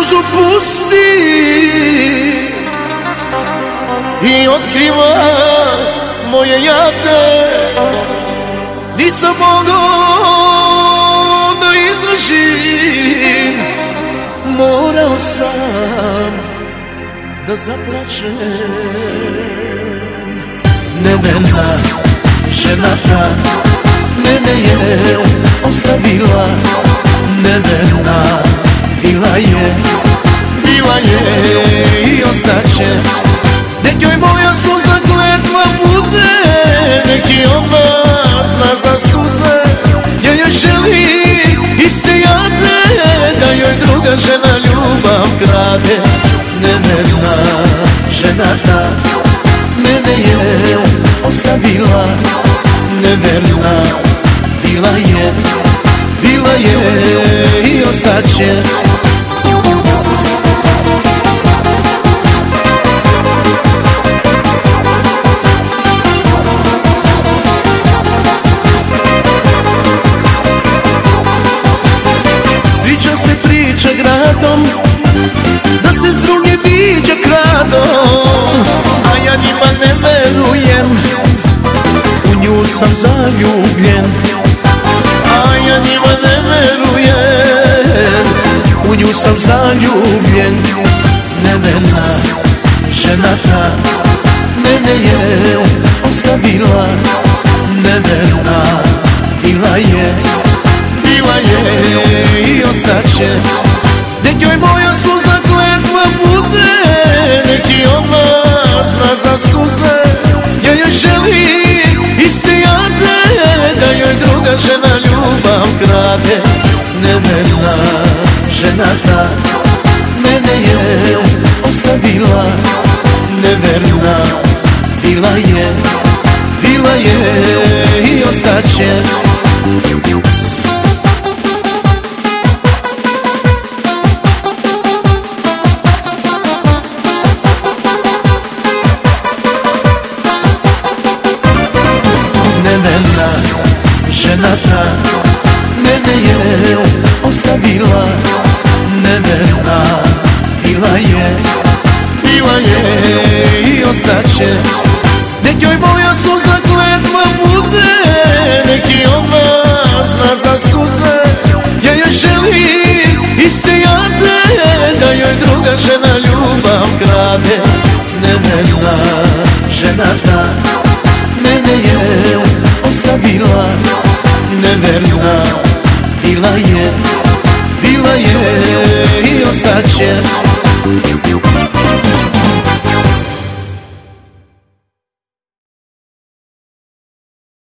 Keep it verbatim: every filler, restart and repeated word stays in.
suzu pusti i otkriva moje jade. Nisam mogao da izdržim, morao sam da zaplačem. Nevena ženata mene je ostavila, nevena bila je, bila je i ostaće. Nek joj moja suza kletva bude, neki ona zna za suze. Ja joj želim iste jade, da joj druga žena ljubav krade. Nevena ženata mene je ostavila, neverna bila je, bila je i ostaće. Priča se priča gradom, da se s drugim viđa kradom, a ja njima ne verujem, u nju sam zaljubljen. A ja njima ne verujem, u nju sam zaljubljen. Nevena ženata mene je ostavila, neverna bila je, bila je i ostaće. Nek joj moja suza kletva bude, neki ona zna za suze. Ja joj želim iste jade, da joj druga žena ljubav krade. Neverna ženata mene je ostavila, neverna bila je, bila je i ostaće. Nevena ženata mene je ostavila, neverna bila je, bila je i ostaće. Nek joj moja suza kletva bude, neki ona zna za suze. Ja joj želim iste jade, da joj druga žena ljubav krade. Neverna ženata mene je ostavila, neverna bila je, bila je i ostaće.